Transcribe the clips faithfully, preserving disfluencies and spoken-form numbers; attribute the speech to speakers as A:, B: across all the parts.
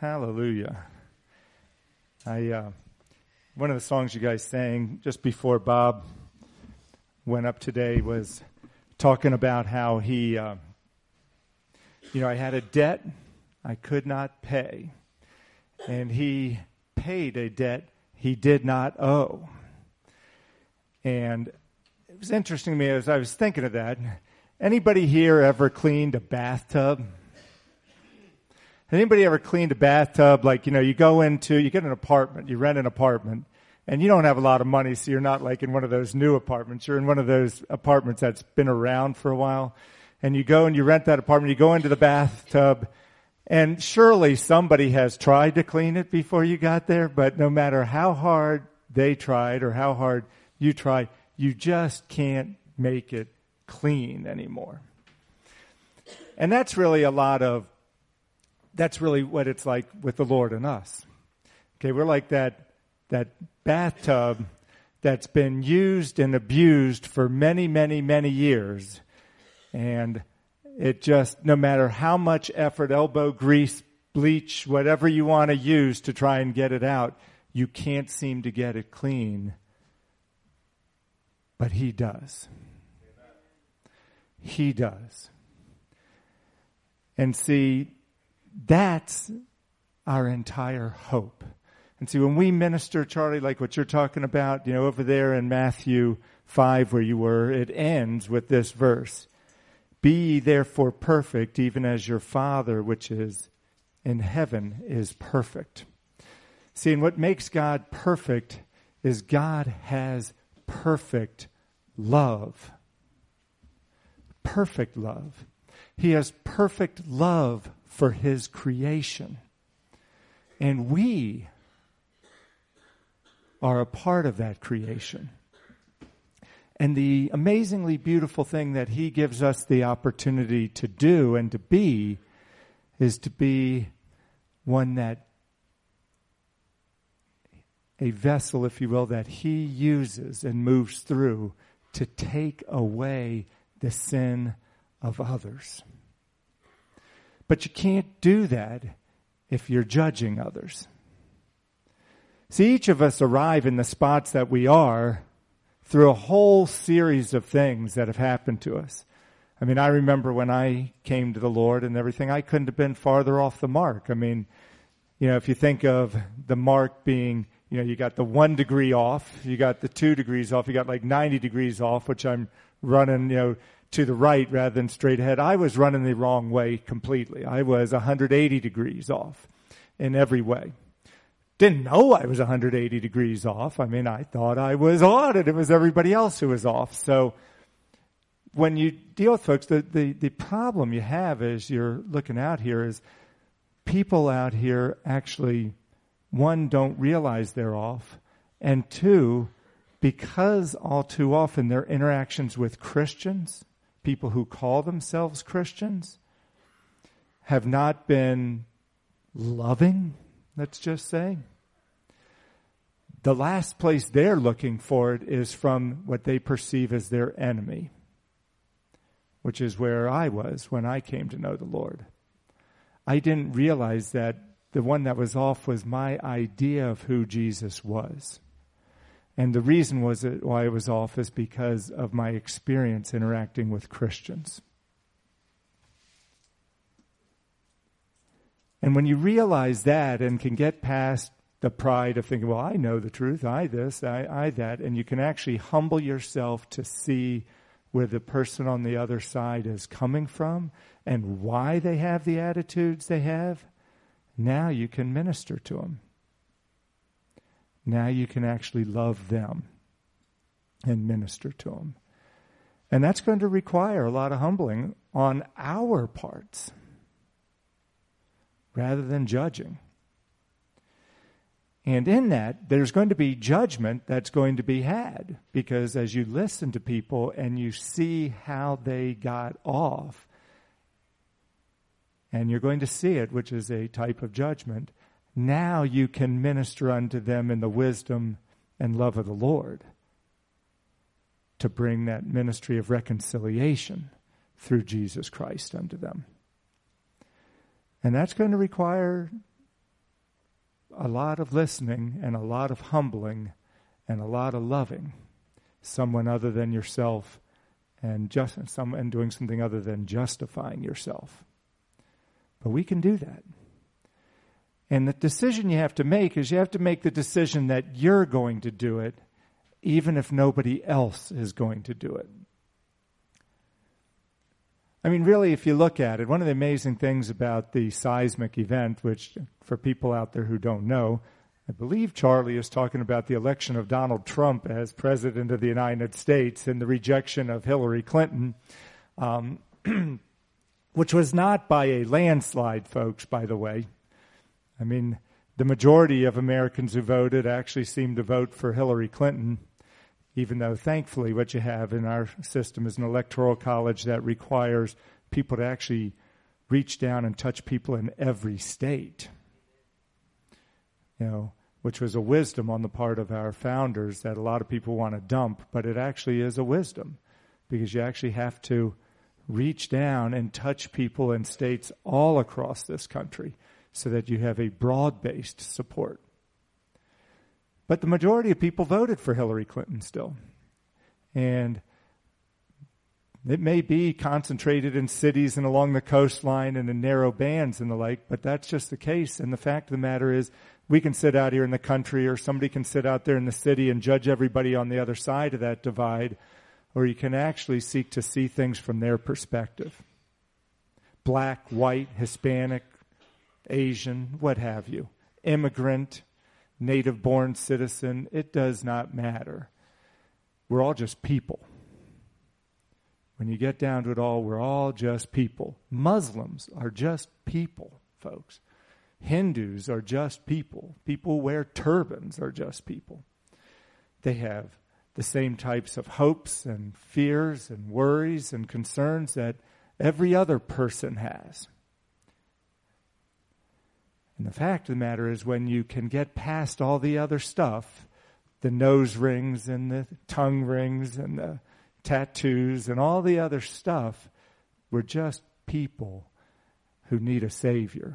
A: Hallelujah. I uh, one of the songs you guys sang just before Bob went up today was talking about how he, uh, you know, I had a debt I could not pay, and he paid a debt he did not owe. And it was interesting to me as I was thinking of that. Anybody here ever cleaned a bathtub? Anybody ever cleaned a bathtub? Like, you know, you go into, you get an apartment, you rent an apartment, and you don't have a lot of money, so you're not like in one of those new apartments. You're in one of those apartments that's been around for a while. And you go and you rent that apartment, you go into the bathtub, and surely somebody has tried to clean it before you got there, but no matter how hard they tried or how hard you tried, you just can't make it clean anymore. And that's really a lot of That's really what it's like with the Lord and us. Okay, we're like that that bathtub that's been used and abused for many, many, many years. And it just, no matter how much effort, elbow grease, bleach, whatever you want to use to try and get it out, you can't seem to get it clean. But He does. He does. And see, that's our entire hope. And see, when we minister, Charlie, like what you're talking about, you know, over there in Matthew five where you were, it ends with this verse. Be ye therefore perfect, even as your Father which is in heaven is perfect. See, and what makes God perfect is God has perfect love. Perfect love. He has perfect love for His creation. And we are a part of that creation. And the amazingly beautiful thing that He gives us the opportunity to do and to be is to be one that, a vessel, if you will, that He uses and moves through to take away the sin of others. But you can't do that if you're judging others. See, each of us arrive in the spots that we are through a whole series of things that have happened to us. I mean, I remember when I came to the Lord and everything, I couldn't have been farther off the mark. I mean, you know, if you think of the mark being, you know, you got the one degree off, you got the two degrees off, you got like ninety degrees off, which I'm running, you know, to the right rather than straight ahead. I was running the wrong way completely. I was one hundred eighty degrees off in every way. Didn't know I was one hundred eighty degrees off. I mean, I thought I was on and it was everybody else who was off. So when you deal with folks, the, the, the problem you have as you're looking out here is people out here actually, one, don't realize they're off, and two, because all too often their interactions with Christians, people who call themselves Christians, have not been loving, let's just say. The last place they're looking for it is from what they perceive as their enemy, which is where I was when I came to know the Lord. I didn't realize that the one that was off was my idea of who Jesus was. And the reason was that why it was off is because of my experience interacting with Christians. And when you realize that and can get past the pride of thinking, well, I know the truth, I this, I, I that, and you can actually humble yourself to see where the person on the other side is coming from and why they have the attitudes they have, now you can minister to them. Now you can actually love them and minister to them. And that's going to require a lot of humbling on our parts rather than judging. And in that, there's going to be judgment that's going to be had, because as you listen to people and you see how they got off, and you're going to see it, which is a type of judgment, now you can minister unto them in the wisdom and love of the Lord to bring that ministry of reconciliation through Jesus Christ unto them. And that's going to require a lot of listening and a lot of humbling and a lot of loving someone other than yourself and just some and doing something other than justifying yourself. But we can do that. And the decision you have to make is you have to make the decision that you're going to do it, even if nobody else is going to do it. I mean, really, if you look at it, one of the amazing things about the seismic event, which for people out there who don't know, I believe Charlie is talking about the election of Donald Trump as president of the United States and the rejection of Hillary Clinton, um, which was not by a landslide, folks, by the way. I mean, the majority of Americans who voted actually seemed to vote for Hillary Clinton, even though, thankfully, what you have in our system is an electoral college that requires people to actually reach down and touch people in every state. You know, which was a wisdom on the part of our founders that a lot of people want to dump, but it actually is a wisdom because you actually have to reach down and touch people in states all across this country so that you have a broad-based support. But the majority of people voted for Hillary Clinton still. And it may be concentrated in cities and along the coastline and in narrow bands and the like, but that's just the case. And the fact of the matter is we can sit out here in the country or somebody can sit out there in the city and judge everybody on the other side of that divide, or you can actually seek to see things from their perspective. Black, white, Hispanic, Asian, what have you, immigrant, native-born citizen, it does not matter. We're all just people. When you get down to it all, we're all just people. Muslims are just people, folks. Hindus are just people. People who wear turbans are just people. They have the same types of hopes and fears and worries and concerns that every other person has. And the fact of the matter is when you can get past all the other stuff, the nose rings and the tongue rings and the tattoos and all the other stuff, we're just people who need a Savior.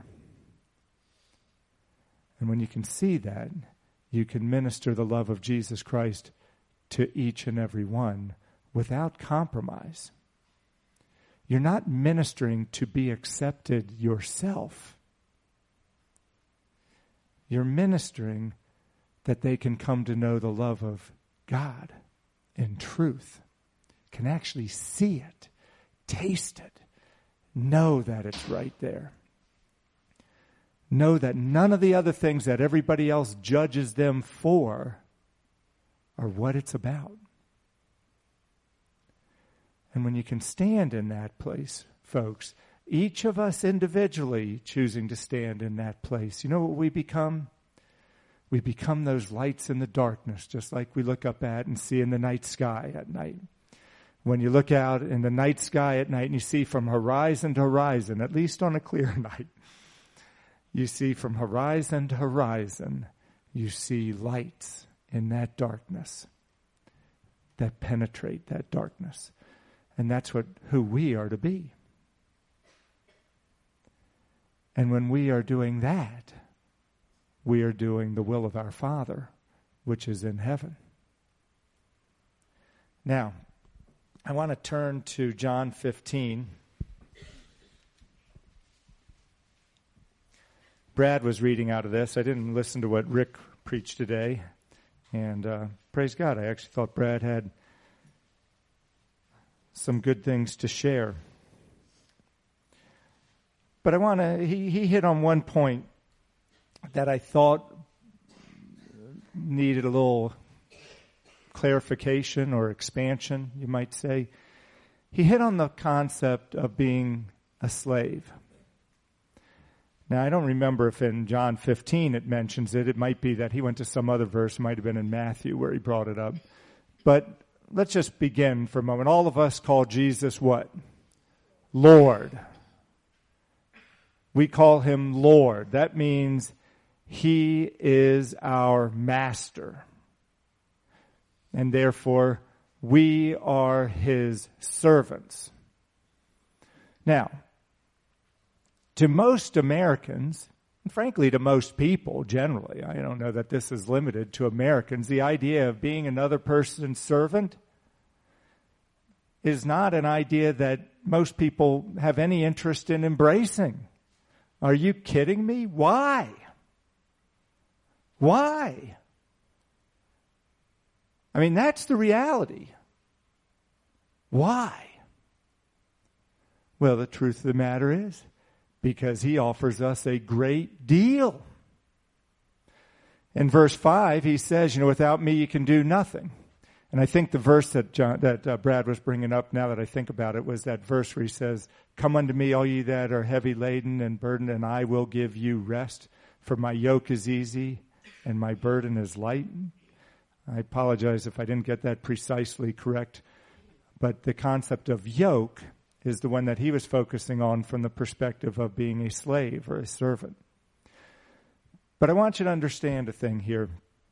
A: And when you can see that, you can minister the love of Jesus Christ to each and every one without compromise. You're not ministering to be accepted yourself. You're ministering that they can come to know the love of God in truth, can actually see it, taste it, know that it's right there. Know that none of the other things that everybody else judges them for are what it's about. And when you can stand in that place, folks, each of us individually choosing to stand in that place, you know what we become? We become those lights in the darkness, just like we look up at and see in the night sky at night. When you look out in the night sky at night and you see from horizon to horizon, at least on a clear night, you see from horizon to horizon, you see lights in that darkness that penetrate that darkness. And that's what who we are to be. And when we are doing that, we are doing the will of our Father, which is in heaven. Now, I want to turn to John fifteen. Brad was reading out of this. I didn't listen to what Rick preached today. And uh, praise God, I actually thought Brad had some good things to share. But I want to, he, he hit on one point that I thought needed a little clarification or expansion, you might say. He hit on the concept of being a slave. Now, I don't remember if in John fifteen it mentions it. It might be that he went to some other verse. It might have been in Matthew where he brought it up. But let's just begin for a moment. All of us call Jesus what? Lord. We call him Lord. That means he is our master. And therefore, we are his servants. Now, to most Americans, and frankly to most people generally, I don't know that this is limited to Americans, the idea of being another person's servant is not an idea that most people have any interest in embracing. Are you kidding me? Why? Why? I mean, that's the reality. Why? Well, the truth of the matter is, because he offers us a great deal. In verse five, he says, you know, without me you can do nothing. And I think the verse that John, that uh, Brad was bringing up, now that I think about it, was that verse where he says, come unto me, all ye that are heavy laden and burdened, and I will give you rest. For my yoke is easy and my burden is light. I apologize if I didn't get that precisely correct. But the concept of yoke is the one that he was focusing on from the perspective of being a slave or a servant. But I want you to understand a thing here.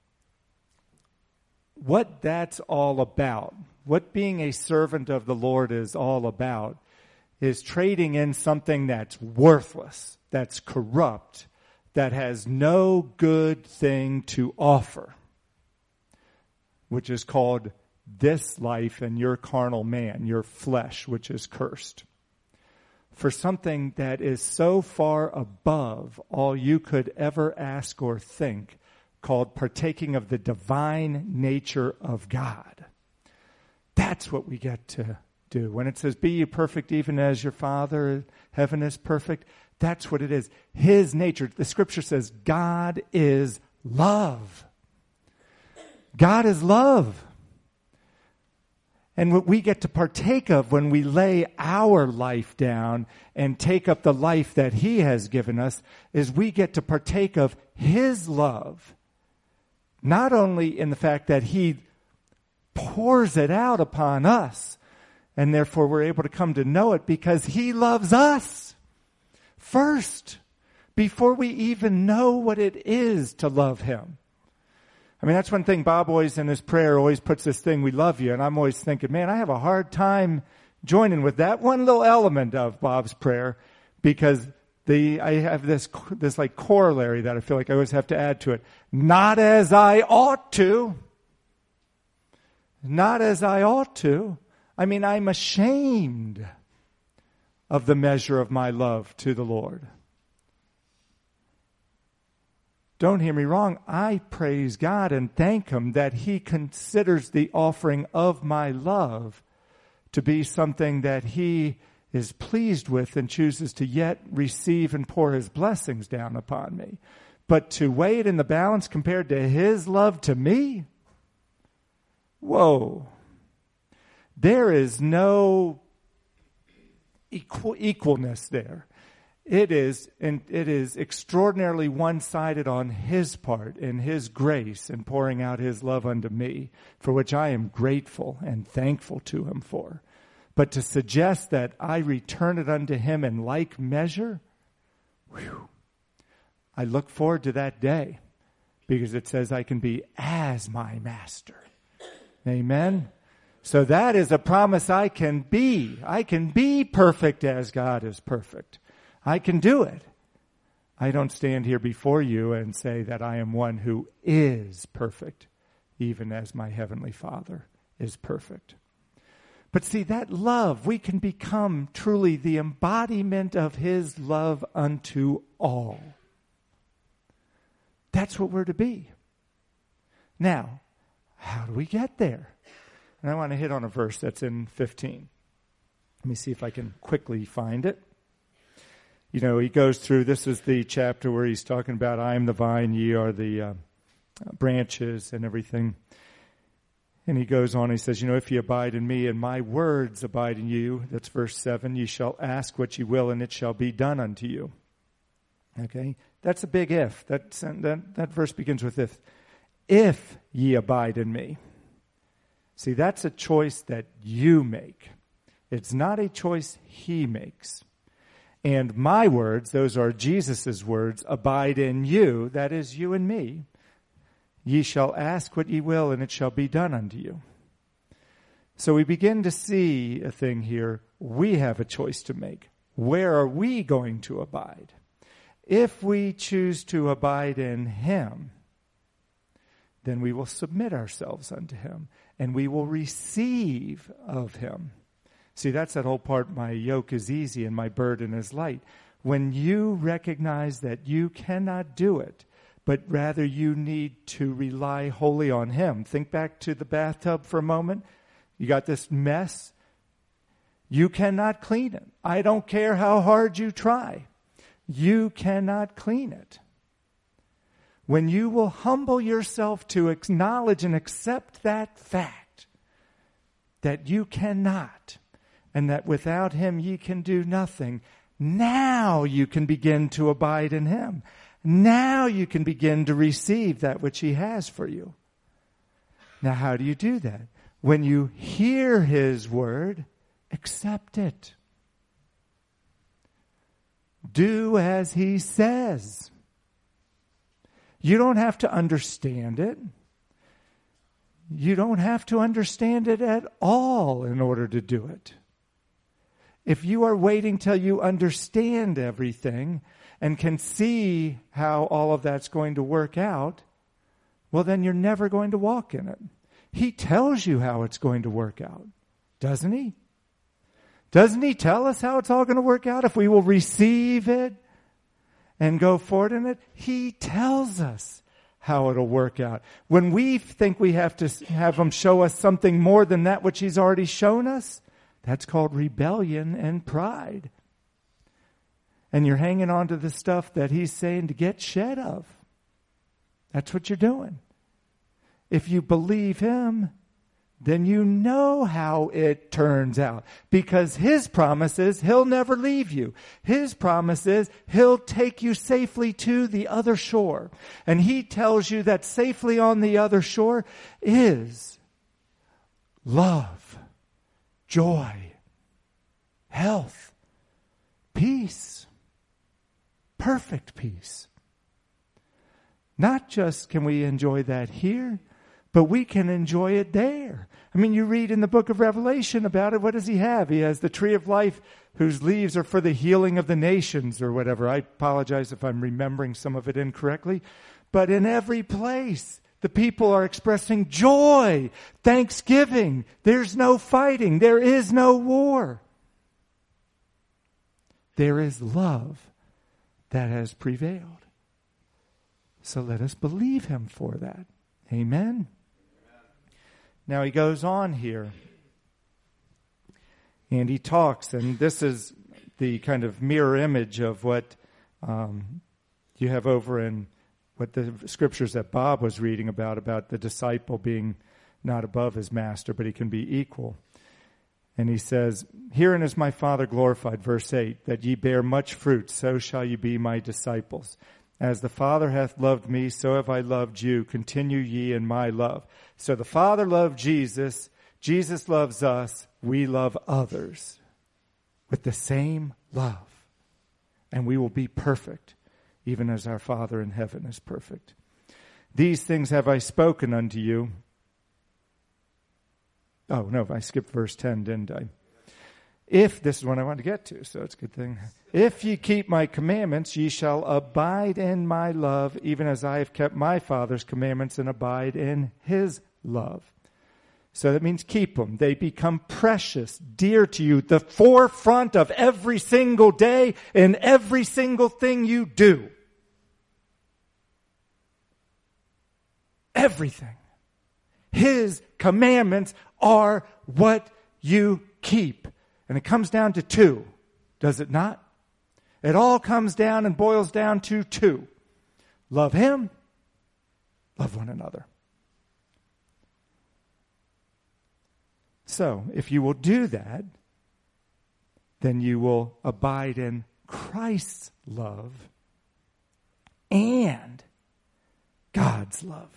A: What that's all about, what being a servant of the Lord is all about, is trading in something that's worthless, that's corrupt, that has no good thing to offer, which is called this life and your carnal man, your flesh, which is cursed, for something that is so far above all you could ever ask or think, called partaking of the divine nature of God. That's what we get to do. When it says, be ye perfect even as your Father in heaven is perfect, that's what it is. His nature. The scripture says God is love. God is love. And what we get to partake of when we lay our life down and take up the life that he has given us is we get to partake of his love. Not only in the fact that he pours it out upon us, and therefore we're able to come to know it because he loves us first, before we even know what it is to love him. I mean, that's one thing Bob always in his prayer always puts this thing, we love you. And I'm always thinking, man, I have a hard time joining with that one little element of Bob's prayer, because the I have this this like corollary that I feel like I always have to add to it. Not as I ought to. Not as I ought to. I mean, I'm ashamed of the measure of my love to the Lord. Don't hear me wrong. I praise God and thank him that he considers the offering of my love to be something that he is pleased with and chooses to yet receive and pour his blessings down upon me. But to weigh it in the balance compared to his love to me? Whoa. There is no equal, equalness there. It is, and it is extraordinarily one-sided on his part in his grace in pouring out his love unto me, for which I am grateful and thankful to him for. But to suggest that I return it unto him in like measure, whew, I look forward to that day, because it says I can be as my master. Amen? So that is a promise I can be. I can be perfect as God is perfect. I can do it. I don't stand here before you and say that I am one who is perfect, even as my heavenly Father is perfect. But see, that love, we can become truly the embodiment of his love unto all. That's what we're to be. Now, how do we get there? And I want to hit on a verse that's in fifteen. Let me see if I can quickly find it. You know, he goes through, this is the chapter where he's talking about, I am the vine, ye are the uh, branches and everything. And he goes on, he says, you know, if ye abide in me and my words abide in you, that's verse seven, ye shall ask what ye will and it shall be done unto you. Okay? That's a big if. That's, that, that verse begins with if. If ye abide in me. See, that's a choice that you make. It's not a choice he makes. And my words, those are Jesus' words, abide in you, that is you and me. Ye shall ask what ye will, and it shall be done unto you. So we begin to see a thing here. We have a choice to make. Where are we going to abide? If we choose to abide in him, then we will submit ourselves unto him, and we will receive of him. See, that's that whole part, my yoke is easy and my burden is light. When you recognize that you cannot do it, but rather you need to rely wholly on him. Think back to the bathtub for a moment. You got this mess. You cannot clean it. I don't care how hard you try. You cannot clean it. When you will humble yourself to acknowledge and accept that fact, that you cannot, and that without him ye can do nothing, now you can begin to abide in him. Now you can begin to receive that which he has for you. Now how do you do that? When you hear his word, accept it. Do as he says. You don't have to understand it. You don't have to understand it at all in order to do it. If you are waiting till you understand everything and can see how all of that's going to work out, well, then you're never going to walk in it. He tells you how it's going to work out, doesn't he? Doesn't he tell us how it's all going to work out if we will receive it and go forward in it? He tells us how it'll work out. When we think we have to have him show us something more than that which he's already shown us, that's called rebellion and pride. And you're hanging on to the stuff that he's saying to get shed of. That's what you're doing. If you believe him, then you know how it turns out. Because his promise is he'll never leave you. His promise is he'll take you safely to the other shore. And he tells you that safely on the other shore is love, joy, health, peace, perfect peace. Not just can we enjoy that here, but we can enjoy it there. I mean, you read in the book of Revelation about it. What does he have? He has the tree of life whose leaves are for the healing of the nations or whatever. I apologize if I'm remembering some of it incorrectly. But in every place, the people are expressing joy, thanksgiving. There's no fighting. There is no war. There is love that has prevailed. So let us believe him for that. Amen. Now he goes on here, and he talks, and this is the kind of mirror image of what um, you have over in what the scriptures that Bob was reading about, about the disciple being not above his master, but he can be equal. And he says, herein is my Father glorified, verse eight, that ye bear much fruit, so shall ye be my disciples. As the Father hath loved me, so have I loved you. Continue ye in my love. So the Father loved Jesus. Jesus loves us. We love others with the same love. And we will be perfect, even as our Father in heaven is perfect. These things have I spoken unto you. Oh, no, I skipped verse ten, didn't I? If, this is what I wanted to get to, so it's a good thing. If ye keep my commandments, ye shall abide in my love, even as I have kept my Father's commandments and abide in his love. So that means keep them. They become precious, dear to you, the forefront of every single day and every single thing you do. Everything. His commandments are what you keep. And it comes down to two, does it not? It all comes down and boils down to two. Love him, love one another. So, if you will do that, then you will abide in Christ's love and God's love.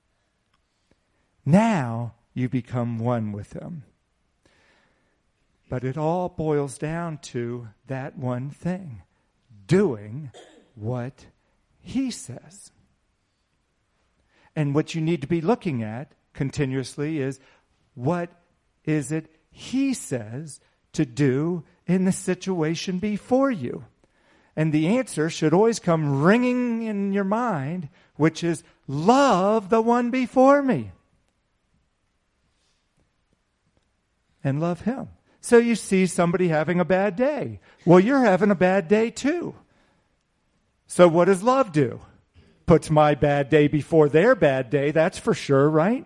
A: Now you become one with him. But it all boils down to that one thing, doing what he says. And what you need to be looking at continuously is, what is it he says to do in the situation before you? And the answer should always come ringing in your mind, which is, love the one before me. And love him. So you see somebody having a bad day. Well, you're having a bad day too. So what does love do? Puts my bad day before their bad day, that's for sure, right?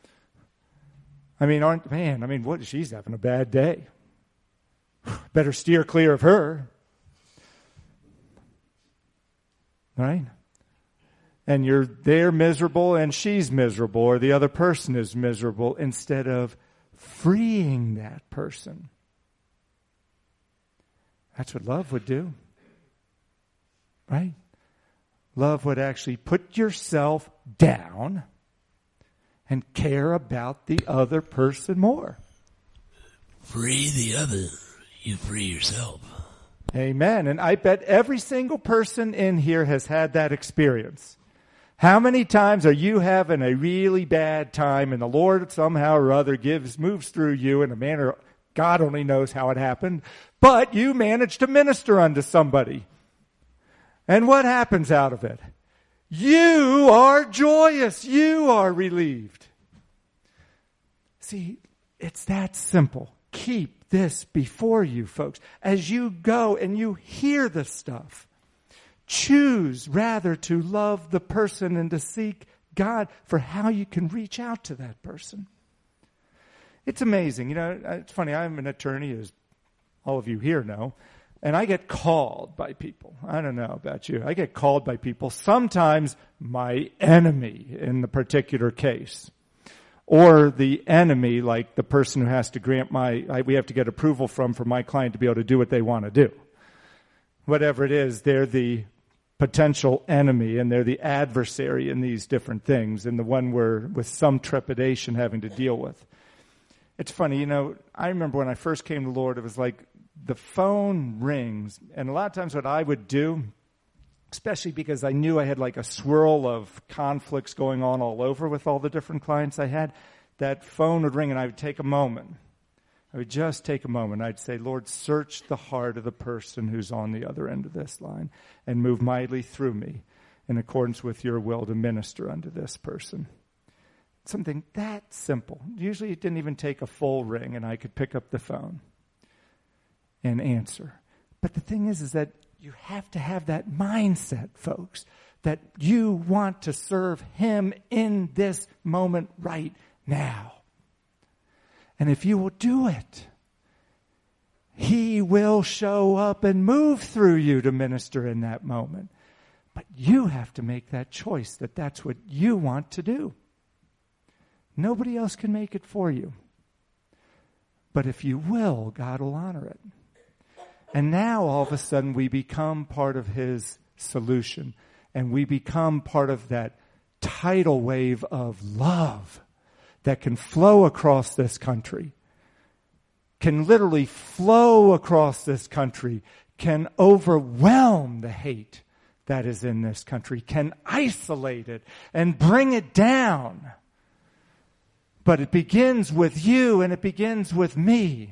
A: I mean, aren't, man, I mean, what, she's having a bad day. Better steer clear of her. Right? And you're they're miserable and she's miserable, or the other person is miserable, instead of freeing that person. That's what love would do. Right? Love would actually put yourself down and care about the other person more.
B: Free the other, you free yourself.
A: Amen. And I bet every single person in here has had that experience. How many times are you having a really bad time and the Lord somehow or other gives, moves through you in a manner, God only knows how it happened, but you managed to minister unto somebody. And what happens out of it? You are joyous. You are relieved. See, it's that simple. Keep this before you, folks. As you go and you hear the stuff, choose rather to love the person and to seek God for how you can reach out to that person. It's amazing. You know, it's funny. I'm an attorney, as all of you here know, and I get called by people. I don't know about you. I get called by people, sometimes my enemy in the particular case. Or the enemy, like the person who has to grant my, I, we have to get approval from for my client to be able to do what they want to do. Whatever it is, they're the potential enemy and they're the adversary in these different things, and the one we're with some trepidation having to deal with. It's funny, you know, I remember when I first came to the Lord, it was like the phone rings, and a lot of times what I would do, especially because I knew I had like a swirl of conflicts going on all over with all the different clients I had, that phone would ring and I would take a moment. I would just take a moment. I'd say, Lord, search the heart of the person who's on the other end of this line and move mightily through me in accordance with your will to minister unto this person. Something that simple. Usually it didn't even take a full ring and I could pick up the phone and answer. But the thing is, is that you have to have that mindset, folks, that you want to serve him in this moment right now. And if you will do it, he will show up and move through you to minister in that moment. But you have to make that choice that that's what you want to do. Nobody else can make it for you. But if you will, God will honor it. And now all of a sudden we become part of his solution. And we become part of that tidal wave of love that can flow across this country. Can literally flow across this country. Can overwhelm the hate that is in this country. Can isolate it and bring it down. But it begins with you and it begins with me.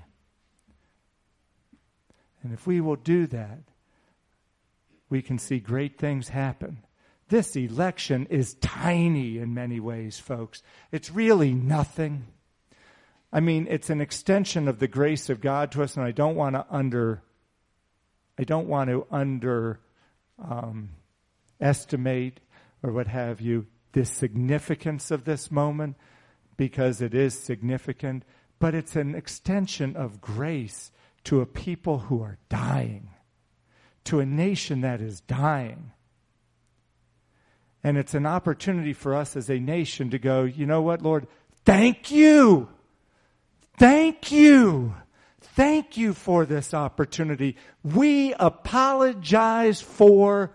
A: And if we will do that, we can see great things happen. This election is tiny in many ways, folks. It's really nothing. I mean, it's an extension of the grace of God to us, and I don't want to under, I don't want to under um, estimate or what have you the significance of this moment, because it is significant. But it's an extension of grace to a people who are dying, to a nation that is dying. And it's an opportunity for us as a nation to go, you know what, Lord, thank you. Thank you. Thank you for this opportunity. We apologize for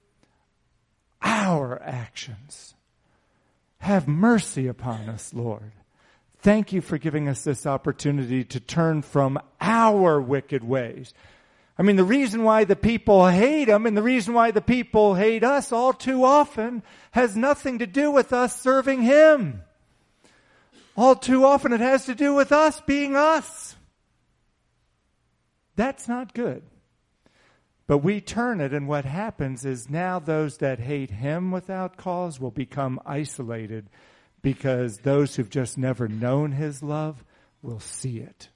A: our actions. Have mercy upon us, Lord. Thank you for giving us this opportunity to turn from our wicked ways. I mean, the reason why the people hate him and the reason why the people hate us all too often has nothing to do with us serving him. All too often it has to do with us being us. That's not good. But we turn it, and what happens is now those that hate him without cause will become isolated because those who've just never known his love will see it.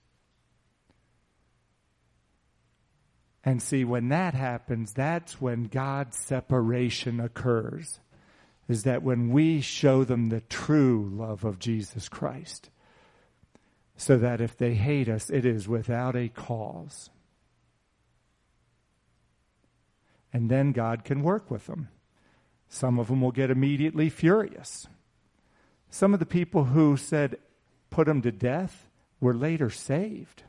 A: And see, when that happens, that's when God's separation occurs. Is that when we show them the true love of Jesus Christ. So that if they hate us, it is without a cause. And then God can work with them. Some of them will get immediately furious. Some of the people who said, put him to death, were later saved.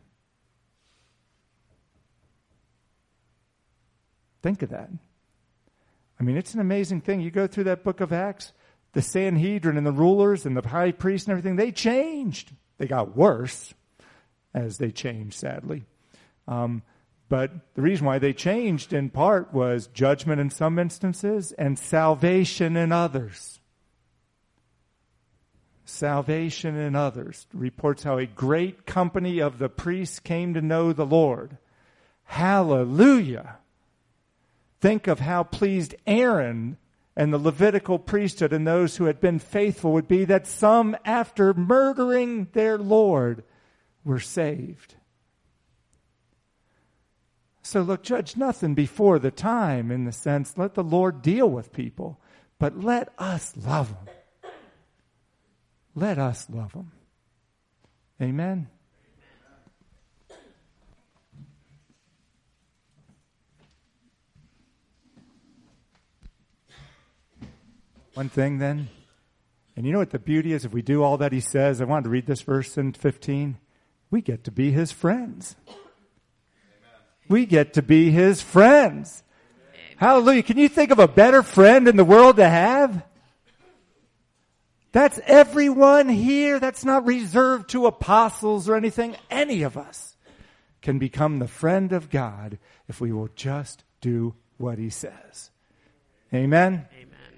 A: Think of that. I mean, it's an amazing thing. You go through that book of Acts, the Sanhedrin and the rulers and the high priest and everything, they changed. They got worse as they changed, sadly. Um, but the reason why they changed in part was judgment in some instances and salvation in others. Salvation in others. Reports how a great company of the priests came to know the Lord. Hallelujah. Think of how pleased Aaron and the Levitical priesthood and those who had been faithful would be that some, after murdering their Lord, were saved. So look, judge nothing before the time, in the sense, let the Lord deal with people, but let us love them. Let us love them. Amen. One thing then, and you know what the beauty is if we do all that he says? I wanted to read this verse in fifteen. We get to be his friends. Amen. We get to be his friends. Amen. Hallelujah. Can you think of a better friend in the world to have? That's everyone here. That's not reserved to apostles or anything. Any of us can become the friend of God if we will just do what he says. Amen?
C: Amen.